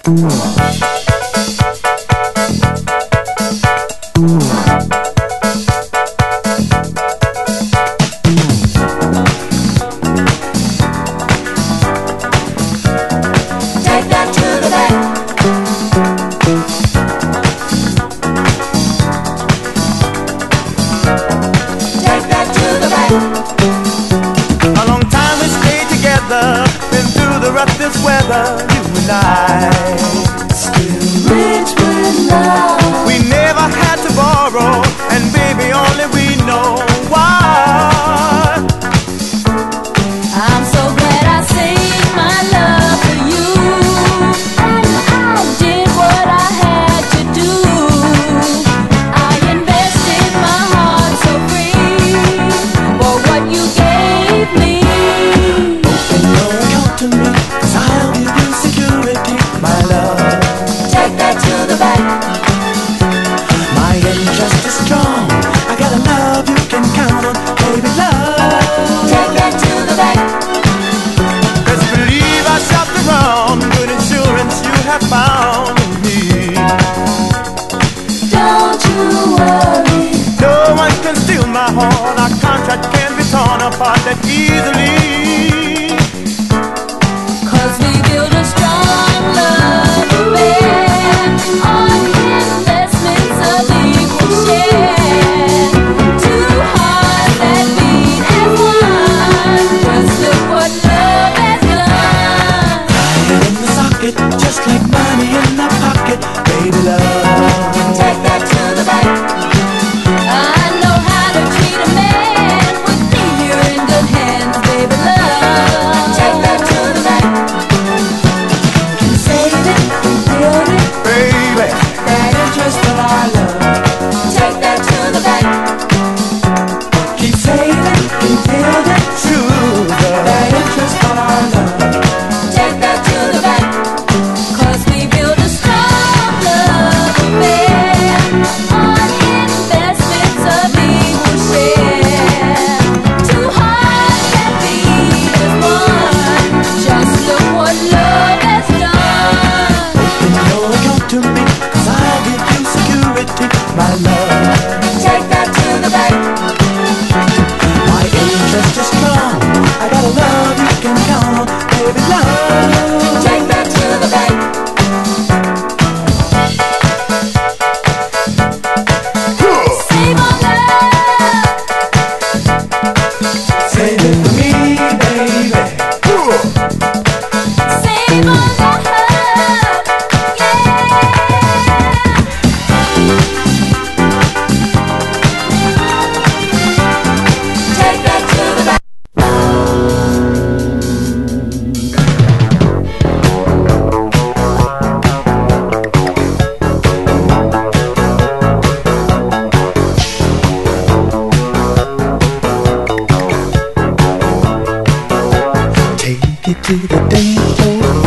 This weather, you and I still rich with love. We never had to borrow, and baby, only we know why. I'm so glad I saved my love for you, and I did what I had to do. I invested my heart so free for what you gave me. Open your account to me, 'cause I'll give you security, my love. Take that to the bank. My interest is strong. I got a love you can count on, baby love. Take that to the bank. Best believe I shopped around, good insurance you have found in me. Don't you worry, No one can steal my heart. Our contract can't be torn apart that easily. 'cause we build a strong love affair on investments of equal share. Two hearts that beat as one. Just look what love has done. Fire in the socket, just like money in the pocket, baby love. Take that to the bank. I know how to treat a man. With me you're in good hands, baby love. Take that to the bank. Can save it, can build it. Baby, That interest of our love. Take that to the bank. keep saving, keep building to That interest of our love. Take that to the bank. 'Cause we build a strong love affair on investments of equal share. Two hearts that beat as one. Just look what love has done. Open your account to me, 'cause I'll give you security, my love. Take that to the bank. My interest is strong. I got a love you can count on, baby love. Take that to the bank. Save our love. Save it for me, baby. Save our love. Yeah. Take that to the bank. Take it to the dance floor.